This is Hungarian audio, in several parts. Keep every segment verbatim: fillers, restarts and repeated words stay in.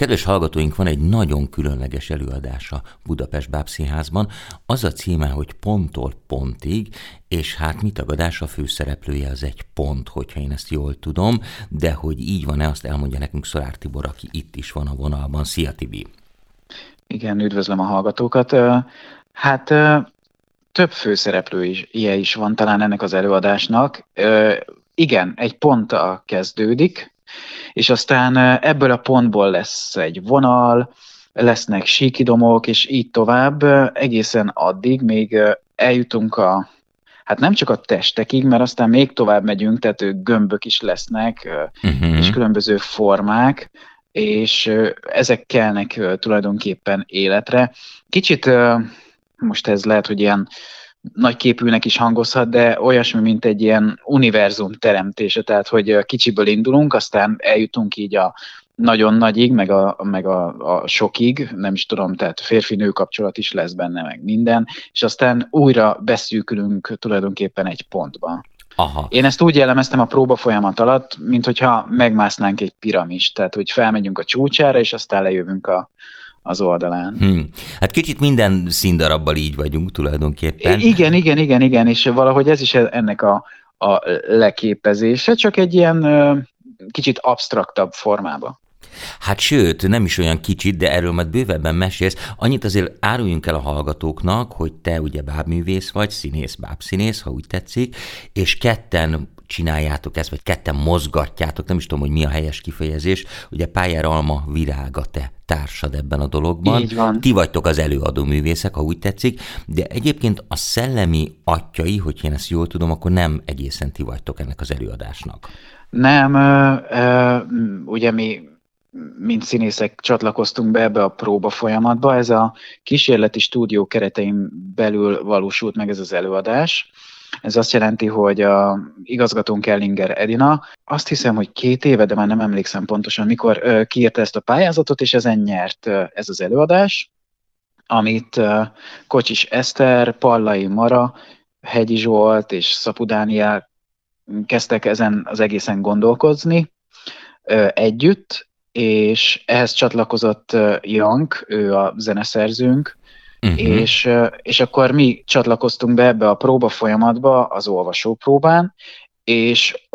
Kedves hallgatóink, van egy nagyon különleges előadása Budapest Bábszínházban. Az a címe, hogy Ponttól pontig, és hát mi tagadás, a főszereplője az egy pont, hogyha én ezt jól tudom, de hogy így van-e, azt elmondja nekünk Szolár Tibor, aki itt is van a vonalban. Szia, Tibi! Igen, üdvözlöm a hallgatókat. Hát több főszereplő is, ilyen is van talán ennek az előadásnak. Igen, egy ponttal kezdődik, és aztán ebből a pontból lesz egy vonal, lesznek síkidomok, és így tovább, egészen addig, még eljutunk a, hát nem csak a testekig, mert aztán még tovább megyünk, tehát gömbök is lesznek, uh-huh. és különböző formák, és ezek kelnek tulajdonképpen életre. Kicsit most ez lehet, hogy ilyen nagyképűnek is hangozhat, de olyasmi, mint egy ilyen univerzum teremtése, tehát hogy kicsiből indulunk, aztán eljutunk így a nagyon nagyig, meg a, meg a, a sokig, nem is tudom, tehát férfi-nő kapcsolat is lesz benne, meg minden, és aztán újra beszűkülünk tulajdonképpen egy pontba. Aha. Én ezt úgy jellemeztem a próba folyamat alatt, mint hogyha megmásznánk egy piramist, tehát hogy felmegyünk a csúcsára, és aztán lejövünk a az oldalán. Hmm. Hát kicsit minden színdarabbal így vagyunk tulajdonképpen. Igen, igen, igen, igen, és valahogy ez is ennek a, a leképezése, csak egy ilyen kicsit absztraktabb formában. Hát sőt, nem is olyan kicsit, de erről majd bővebben mesélsz. Annyit azért áruljunk el a hallgatóknak, hogy te ugye bábművész vagy, színész, bábszínész, ha úgy tetszik, és ketten csináljátok ezt, vagy ketten mozgatjátok, nem is tudom, hogy mi a helyes kifejezés, ugye Pályár Alma Virág a te társad ebben a dologban. Így van. Ti vagytok az előadó művészek, ha úgy tetszik, de egyébként a szellemi atyai, hogy én ezt jól tudom, akkor nem egészen ti vagytok ennek az előadásnak. Nem, ö, ö, ugye mi mint színészek csatlakoztunk be ebbe a próba folyamatba, ez a kísérleti stúdió keretein belül valósult meg ez az előadás. Ez azt jelenti, hogy a igazgatónk Ellinger Edina, azt hiszem, hogy két éve, de már nem emlékszem pontosan, mikor uh, kiírta ezt a pályázatot, és ezen nyert uh, ez az előadás, amit uh, Kocsis Eszter, Pallai Mara, Hegyi Zsolt és Szapu Dániel kezdtek ezen az egészen gondolkozni uh, együtt, és ehhez csatlakozott uh, Jank, ő a zeneszerzőnk, Uh-huh. És, és akkor mi csatlakoztunk be ebbe a próba folyamatba, az olvasópróbán, és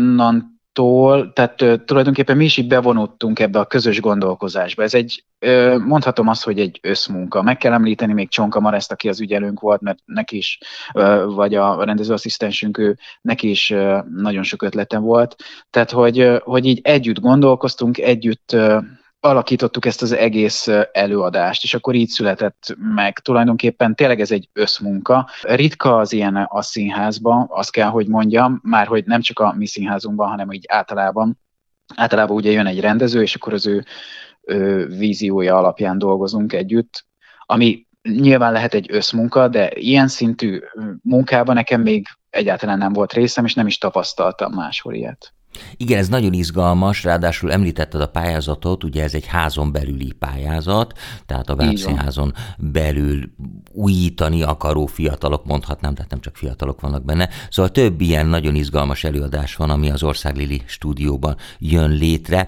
onnantól, tehát tulajdonképpen mi is így bevonultunk ebbe a közös gondolkozásba. Ez egy, mondhatom azt, hogy egy összmunka. Meg kell említeni még Csonka Mareszt, aki az ügyelőnk volt, mert neki is, vagy a rendezőasszisztensünk, ő, neki is nagyon sok ötlete volt. Tehát, hogy, hogy így együtt gondolkoztunk, együtt alakítottuk ezt az egész előadást, és akkor így született meg. Tulajdonképpen tényleg ez egy összmunka. Ritka az ilyen a színházban, azt kell, hogy mondjam, már hogy nem csak a mi színházunkban, hanem így általában. Általában ugye jön egy rendező, és akkor az ő, ő víziója alapján dolgozunk együtt, ami nyilván lehet egy összmunka, de ilyen szintű munkában nekem még egyáltalán nem volt részem, és nem is tapasztaltam máshol ilyet. Igen, ez nagyon izgalmas, ráadásul említetted a pályázatot, ugye ez egy házon belüli pályázat, tehát a Bábszínházon belül újítani akaró fiatalok, mondhatnám, tehát nem csak fiatalok vannak benne. Szóval több ilyen nagyon izgalmas előadás van, ami az Országlili stúdióban jön létre.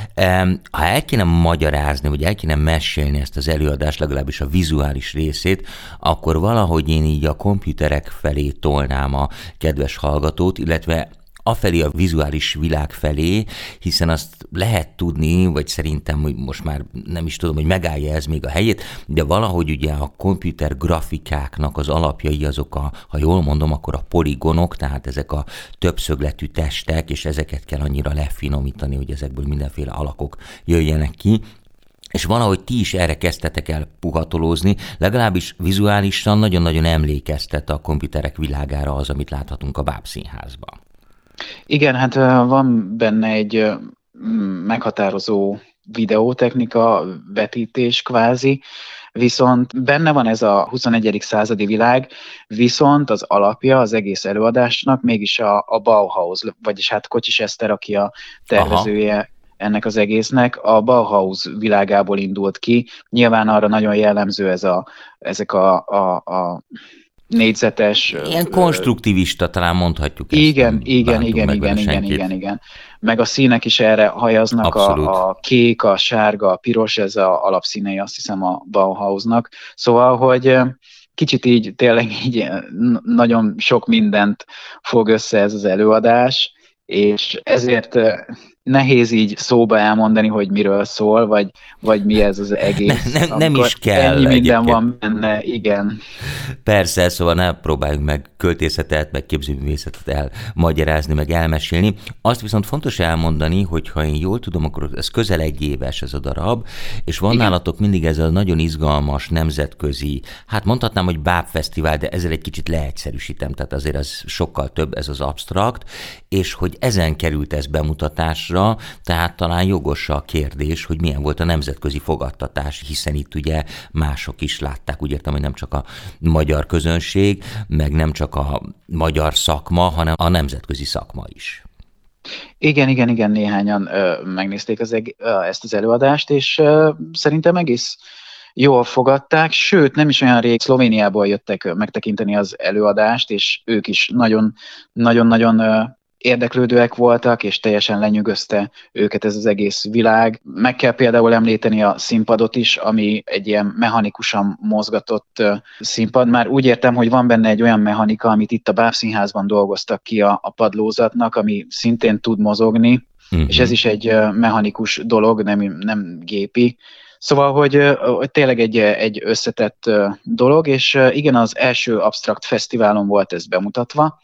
Ha el kéne magyarázni, vagy el kéne mesélni ezt az előadást, legalábbis a vizuális részét, akkor valahogy én így a komputerek felé tolnám a kedves hallgatót, illetve afelé a vizuális világ felé, hiszen azt lehet tudni, vagy szerintem, hogy most már nem is tudom, hogy megállja ez még a helyét, de valahogy ugye a komputer grafikáknak az alapjai azok a, ha jól mondom, akkor a poligonok, tehát ezek a többszögletű testek, és ezeket kell annyira lefinomítani, hogy ezekből mindenféle alakok jöjjenek ki. És valahogy ti is erre kezdtetek el puhatolózni, legalábbis vizuálisan nagyon-nagyon emlékeztet a komputerek világára az, amit láthatunk a Bábszínházban. Igen, hát van benne egy meghatározó videótechnika, vetítés kvázi, viszont benne van ez a huszonegyedik századi világ, viszont az alapja az egész előadásnak mégis a, a Bauhaus, vagyis hát Kocsis Eszter, aki a tervezője, Aha. ennek az egésznek, a Bauhaus világából indult ki. Nyilván arra nagyon jellemző ez a, ezek a, a, a négyzetes. Ilyen konstruktivista, talán mondhatjuk ezt. Igen, igen, igen, igen, igen, igen, igen. Meg a színek is erre hajaznak, a, a kék, a sárga, a piros, ez a alapszínei, azt hiszem, a Bauhausnak. Szóval, hogy kicsit így tényleg így nagyon sok mindent fog össze ez az előadás, és ezért nehéz így szóba elmondani, hogy miről szól, vagy, vagy mi ez az egész. Ne, ne, nem is kell. Ennyi minden van benne, igen. Persze, szóval ne próbáljunk meg költészetet, meg képzőművészetet elmagyarázni, meg elmesélni. Azt viszont fontos elmondani, hogy ha én jól tudom, akkor ez közel egy éves ez a darab, és van igen. nálatok mindig ez a nagyon izgalmas nemzetközi, hát mondhatnám, hogy bábfesztivál, de ezzel egy kicsit leegyszerűsítem, tehát azért ez sokkal több, ez az absztrakt, és hogy ezen került ez bemutatásra, tehát talán jogos a kérdés, hogy milyen volt a nemzetközi fogadtatás, hiszen itt ugye mások is látták, úgy értem, hogy nem csak a magyar közönség, meg nem csak a magyar szakma, hanem a nemzetközi szakma is. Igen, igen, igen, néhányan ö, megnézték az eg- ö, ezt az előadást, és ö, szerintem egész jól fogadták, sőt, nem is olyan rég Szlovéniából jöttek megtekinteni az előadást, és ők is nagyon-nagyon érdeklődőek voltak, és teljesen lenyűgözte őket ez az egész világ. Meg kell például említeni a színpadot is, ami egy ilyen mechanikusan mozgatott színpad. Már úgy értem, hogy van benne egy olyan mechanika, amit itt a Bábszínházban dolgoztak ki a, a padlózatnak, ami szintén tud mozogni, uh-huh. és ez is egy mechanikus dolog, nem, nem gépi. Szóval, hogy, hogy tényleg egy, egy összetett dolog, és igen, az első Absztrakt Fesztiválon volt ez bemutatva.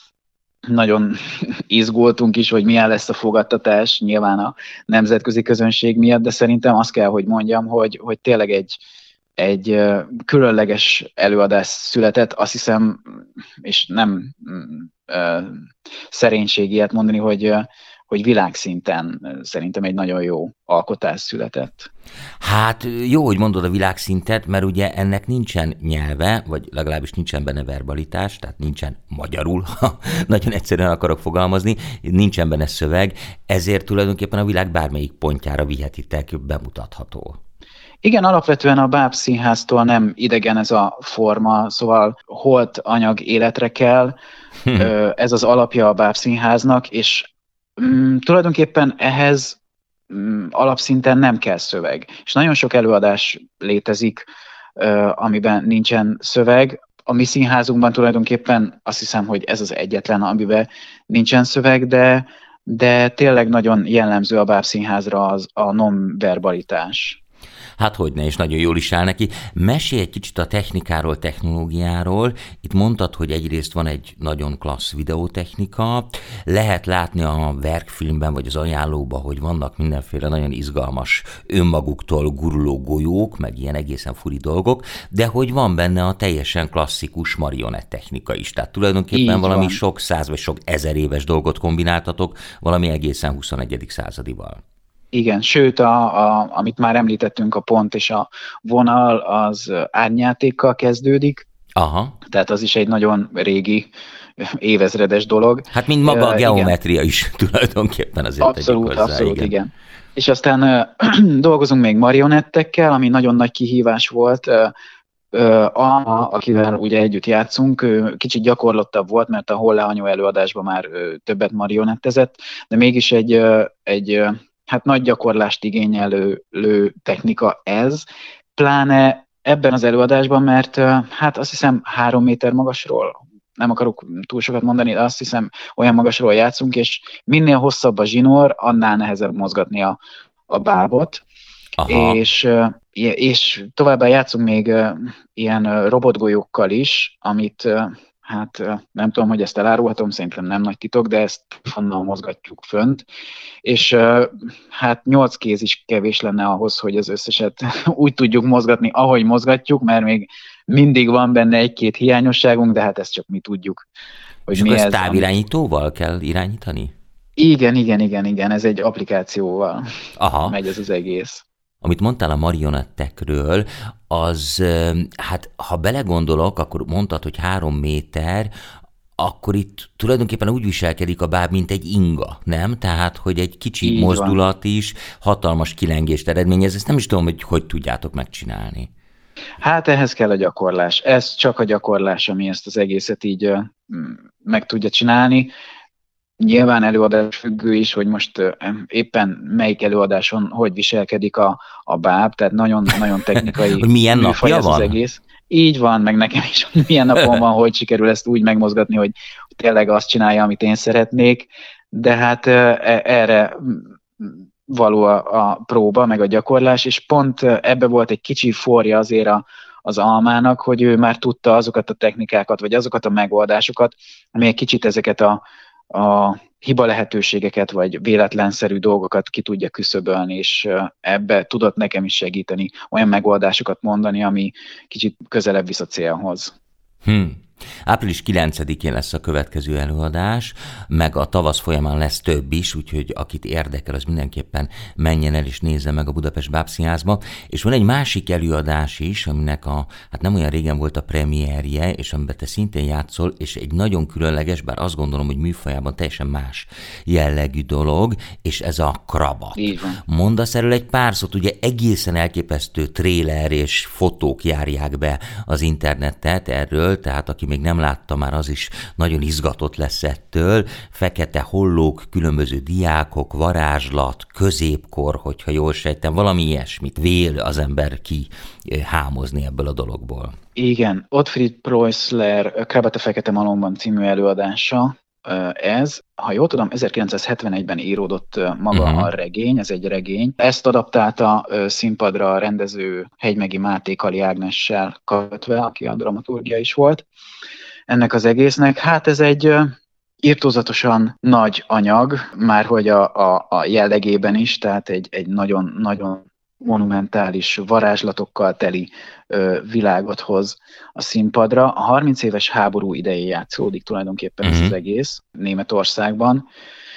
Nagyon izgultunk is, hogy milyen lesz a fogadtatás, nyilván a nemzetközi közönség miatt, de szerintem azt kell, hogy mondjam, hogy, hogy tényleg egy, egy különleges előadás született, azt hiszem, és nem uh, szerénység ilyet mondani, hogy, hogy világszinten szerintem egy nagyon jó alkotás született. Hát jó, hogy mondod a világszintet, mert ugye ennek nincsen nyelve, vagy legalábbis nincsen benne verbalitás, tehát nincsen magyarul, ha nagyon egyszerűen akarok fogalmazni, nincsen benne szöveg, ezért tulajdonképpen a világ bármelyik pontjára vihetitek bemutatható. Igen, alapvetően a Bábszínháztól nem idegen ez a forma, szóval holt anyag életre kell, hm. ez az alapja a Bábszínháznak, és mm, tulajdonképpen ehhez mm, alapszinten nem kell szöveg. És nagyon sok előadás létezik, amiben nincsen szöveg. A mi színházunkban tulajdonképpen azt hiszem, hogy ez az egyetlen, amiben nincsen szöveg, de, de tényleg nagyon jellemző a Bábszínházra az a non-verbalitás. Hát hogyne, és nagyon jól is áll neki. Mesélj egy kicsit a technikáról, technológiáról. Itt mondtad, hogy egyrészt van egy nagyon klassz videótechnika. Lehet látni a verkfilmben, vagy az ajánlóban, hogy vannak mindenféle nagyon izgalmas önmaguktól guruló golyók, meg ilyen egészen furi dolgok, de hogy van benne a teljesen klasszikus marionett technika is. Tehát tulajdonképpen így valami van. Sok száz vagy sok ezer éves dolgot kombináltatok, valami egészen huszonegyedik századival. Igen, sőt, a, a, amit már említettünk, a pont és a vonal, az árnyátékkal kezdődik. Aha. Tehát az is egy nagyon régi, évezredes dolog. Hát mint maga a geometria igen. is tulajdonképpen azért abszolút, hozzá, abszolút, igen. igen. És aztán uh, dolgozunk még marionettekkel, ami nagyon nagy kihívás volt. Uh, uh, a, akivel ugye együtt játszunk, uh, kicsit gyakorlottabb volt, mert a Holle Anyu előadásban már uh, többet marionettezett, de mégis egy, uh, egy uh, hát nagy gyakorlást igényelő technika ez, pláne ebben az előadásban, mert hát azt hiszem három méter magasról, nem akarok túl sokat mondani, de azt hiszem olyan magasról játszunk, és minél hosszabb a zsinór, annál nehezebb mozgatni a, a bábot. És, és továbbá játszunk még ilyen robotgolyókkal is, amit hát nem tudom, hogy ezt elárulhatom, szerintem nem nagy titok, de ezt onnan mozgatjuk fönt, és hát nyolc kéz is kevés lenne ahhoz, hogy az összeset úgy tudjuk mozgatni, ahogy mozgatjuk, mert még mindig van benne egy-két hiányosságunk, de hát ezt csak mi tudjuk. Hogy és mi ezt távirányítóval kell irányítani? Igen, igen, igen, igen, ez egy applikációval Aha. megy ez az egész. Amit mondtál a marionettekről, az, hát ha belegondolok, akkor mondtad, hogy három méter, akkor itt tulajdonképpen úgy viselkedik a báb, mint egy inga, nem? Tehát, hogy egy kicsi így mozdulat van. Is hatalmas kilengést eredményez. Ezt nem is tudom, hogy hogy tudjátok megcsinálni. Hát ehhez kell a gyakorlás. Ez csak a gyakorlás, ami ezt az egészet így meg tudja csinálni. Nyilván előadás függő is, hogy most éppen melyik előadáson hogy viselkedik a, a báb, tehát nagyon, nagyon technikai milyen napja ez van? Az egész. Így van, meg nekem is, hogy milyen napon van, hogy sikerül ezt úgy megmozgatni, hogy tényleg azt csinálja, amit én szeretnék, de hát erre való a, a próba, meg a gyakorlás, és pont ebbe volt egy kicsi forja azért a, az Almának, hogy ő már tudta azokat a technikákat, vagy azokat a megoldásokat, ami egy kicsit ezeket a, a hiba lehetőségeket, vagy véletlenszerű dolgokat ki tudja küszöbölni, és ebbe tudott nekem is segíteni, olyan megoldásokat mondani, ami kicsit közelebb visz a célhoz. Hmm. április kilencedikén lesz a következő előadás, meg a tavasz folyamán lesz több is, úgyhogy akit érdekel, az mindenképpen menjen el és nézze meg a Budapest Bábszínházba. És van egy másik előadás is, aminek a, hát nem olyan régen volt a premierje, és amiben te szintén játszol, és egy nagyon különleges, bár azt gondolom, hogy műfajában teljesen más jellegű dolog, és ez a Krabat. Mondasz erről egy pár szót, ugye egészen elképesztő tréler és fotók járják be az internetet erről, tehát aki még nem látta, már az is nagyon izgatott lesz ettől. Fekete hollók, különböző diákok, varázslat, középkor, hogyha jól sejtem, valami ilyesmit vél az ember ki hámozni ebből a dologból. Igen, Ottfried Preussler Krabat a Fekete Malomban című előadása ez. Ha jól tudom, ezerkilencszázhetvenegyben íródott maga uh-huh. a regény, ez egy regény. Ezt adaptálta színpadra a rendező Hegymegi Máté Kali Ágnessel kötve, aki a dramaturgia is volt ennek az egésznek. Hát ez egy irtózatosan nagy anyag, márhogy a, a, a jellegében is, tehát egy, egy nagyon, nagyon monumentális varázslatokkal teli ö, világot hoz a színpadra. A harminc éves háború idején játszódik tulajdonképpen mm-hmm. ez az egész Németországban,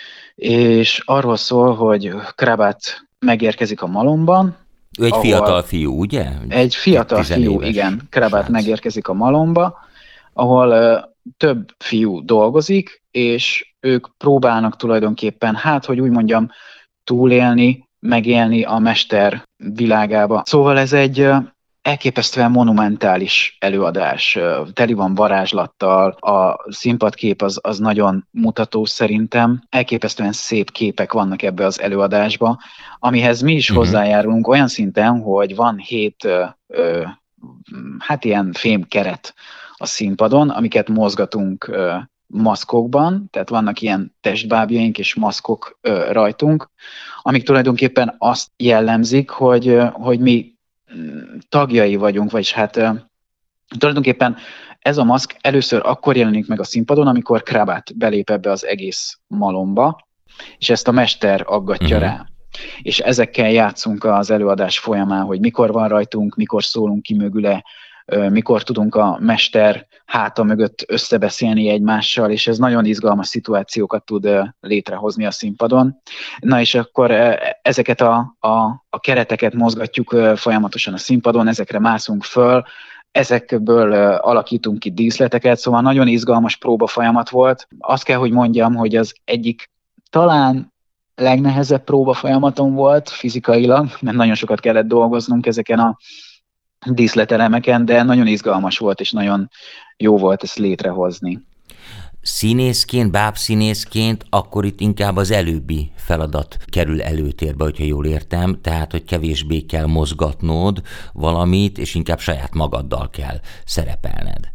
és arról szól, hogy Krabat megérkezik a Malomban. Ő egy fiatal fiú, ugye? Egy fiatal fiú, igen. Krabat srác. Megérkezik a Malomba, ahol ö, több fiú dolgozik, és ők próbálnak tulajdonképpen, hát, hogy úgy mondjam, túlélni, megélni a mester világába. Szóval ez egy elképesztően monumentális előadás. Teli van varázslattal, a színpadkép az, az nagyon mutató szerintem. Elképesztően szép képek vannak ebbe az előadásba, amihez mi is uh-huh. hozzájárulunk olyan szinten, hogy van hét ö, ö, hát ilyen fémkeret a színpadon, amiket mozgatunk ö, maszkokban, tehát vannak ilyen testbábjaink és maszkok ö, rajtunk, amik tulajdonképpen azt jellemzik, hogy, ö, hogy mi tagjai vagyunk, vagyis hát ö, tulajdonképpen ez a maszk először akkor jelenik meg a színpadon, amikor Krabat belép ebbe az egész malomba, és ezt a mester aggatja uh-huh. rá. És ezekkel játszunk az előadás folyamán, hogy mikor van rajtunk, mikor szólunk ki mögüle, mikor tudunk a mester háta mögött összebeszélni egymással, és ez nagyon izgalmas szituációkat tud létrehozni a színpadon. Na és akkor ezeket a, a, a kereteket mozgatjuk folyamatosan a színpadon, ezekre mászunk föl, ezekből alakítunk ki díszleteket, szóval nagyon izgalmas próba folyamat volt. Azt kell, hogy mondjam, hogy az egyik talán legnehezebb próba folyamatom volt fizikailag, mert nagyon sokat kellett dolgoznunk ezeken a díszletelemeken, de nagyon izgalmas volt, és nagyon jó volt ezt létrehozni. Színészként, bábszínészként, akkor itt inkább az előbbi feladat kerül előtérbe, hogyha jól értem, tehát, hogy kevésbé kell mozgatnod valamit, és inkább saját magaddal kell szerepelned.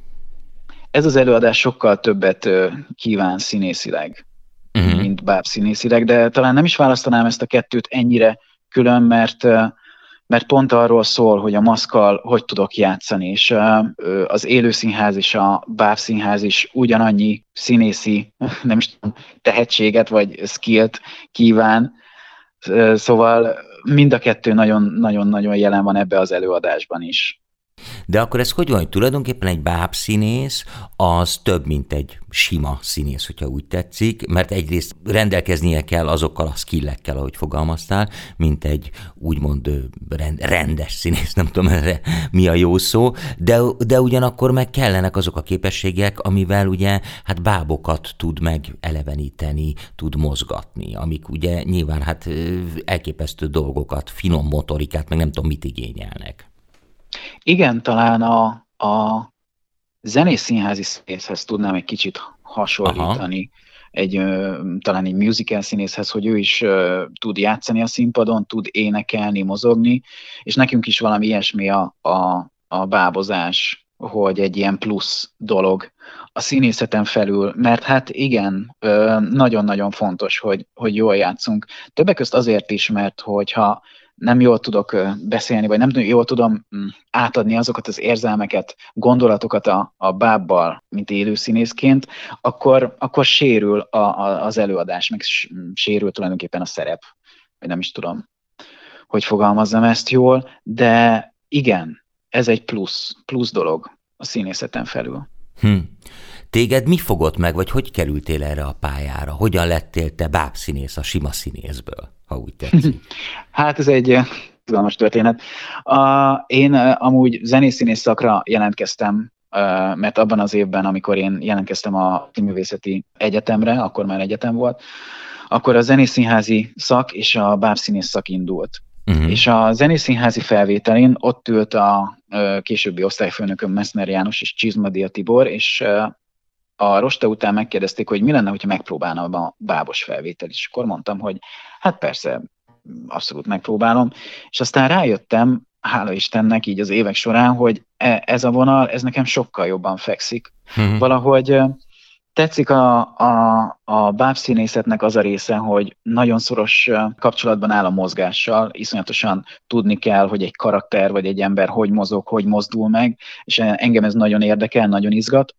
Ez az előadás sokkal többet kíván színészileg, uh-huh. mint bábszínészileg, de talán nem is választanám ezt a kettőt ennyire külön, mert mert pont arról szól, hogy a maszkkal hogy tudok játszani, és az élőszínház és a bábszínház is ugyanannyi színészi, nem is tudom, tehetséget vagy skillt kíván, szóval mind a kettő nagyon-nagyon jelen van ebbe az előadásban is. De akkor ez hogy van, hogy tulajdonképpen egy bábszínész az több, mint egy sima színész, hogyha úgy tetszik, mert egyrészt rendelkeznie kell azokkal a skillekkel, ahogy fogalmaztál, mint egy úgymond rendes színész, nem tudom erre mi a jó szó, de, de ugyanakkor meg kellenek azok a képességek, amivel ugye hát bábokat tud megeleveníteni, tud mozgatni, amik ugye nyilván hát elképesztő dolgokat, finom motorikát, meg nem tudom mit igényelnek. Igen, talán a, a zenés színházi színészhez tudnám egy kicsit hasonlítani, egy, talán egy musical színészhez, hogy ő is tud játszani a színpadon, tud énekelni, mozogni, és nekünk is valami ilyesmi a, a, a bábozás, hogy egy ilyen plusz dolog a színészeten felül, mert hát igen, nagyon-nagyon fontos, hogy, hogy jól játszunk. Többek közt azért is, mert hogyha nem jól tudok beszélni, vagy nem jól tudom átadni azokat az érzelmeket, gondolatokat a, a bábbal, mint élő színészként, akkor, akkor sérül a, a, az előadás, meg sérül tulajdonképpen a szerep. Vagy nem is tudom, hogy fogalmazzam ezt jól, de igen, ez egy plusz, plusz dolog a színészeten felül. Hm. Téged mi fogott meg, vagy hogy kerültél erre a pályára? Hogyan lettél te bábszínész a sima színészből, ha úgy tetszik? Hát ez egy izgalmas történet. Uh, én uh, amúgy zenészszínész szakra jelentkeztem, uh, mert abban az évben, amikor én jelentkeztem a Színművészeti Egyetemre, akkor már egyetem volt, akkor a zenészszínházi szak és a bábszínész szak indult. Uh-huh. És a zenészszínházi felvételén ott ült a uh, későbbi osztályfőnököm Messner János és Csizmadia Tibor, és uh, a rosta után megkérdezték, hogy mi lenne, hogyha megpróbálna a bábos felvétel is. Akkor mondtam, hogy hát persze, abszolút megpróbálom. És aztán rájöttem, hála Istennek így az évek során, hogy ez a vonal, ez nekem sokkal jobban fekszik. Hmm. Valahogy tetszik a, a, a bábszínészetnek az a része, hogy nagyon szoros kapcsolatban áll a mozgással, iszonyatosan tudni kell, hogy egy karakter vagy egy ember hogy mozog, hogy mozdul meg, és engem ez nagyon érdekel, nagyon izgat.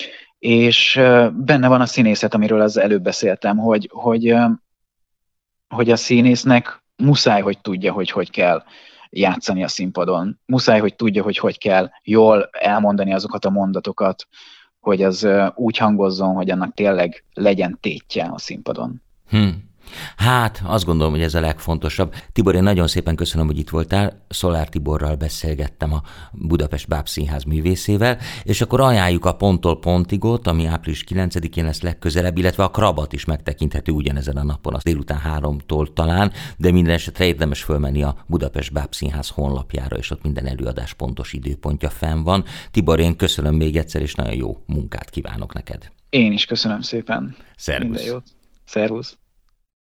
És benne van a színészet, amiről az előbb beszéltem, hogy, hogy, hogy a színésznek muszáj, hogy tudja, hogy hogy kell játszani a színpadon. Muszáj, hogy tudja, hogy hogy kell jól elmondani azokat a mondatokat, hogy az úgy hangozzon, hogy annak tényleg legyen tétje a színpadon. Hmm. Hát, azt gondolom, hogy ez a legfontosabb. Tibor, én nagyon szépen köszönöm, hogy itt voltál. Szolár Tiborral beszélgettem, a Budapest Bábszínház művészével, és akkor ajánljuk a Ponttól Pontigot, ami április kilencedikén lesz legközelebb, illetve a Krabat is megtekinthető ugyanezen a napon, az délután háromtól talán, de minden esetre érdemes fölmenni a Budapest Bábszínház honlapjára, és ott minden előadás pontos időpontja fenn van. Tibor, én köszönöm még egyszer, és nagyon jó munkát kívánok neked. Én is köszönöm szépen. Szervusz. Minden jót. Szervusz.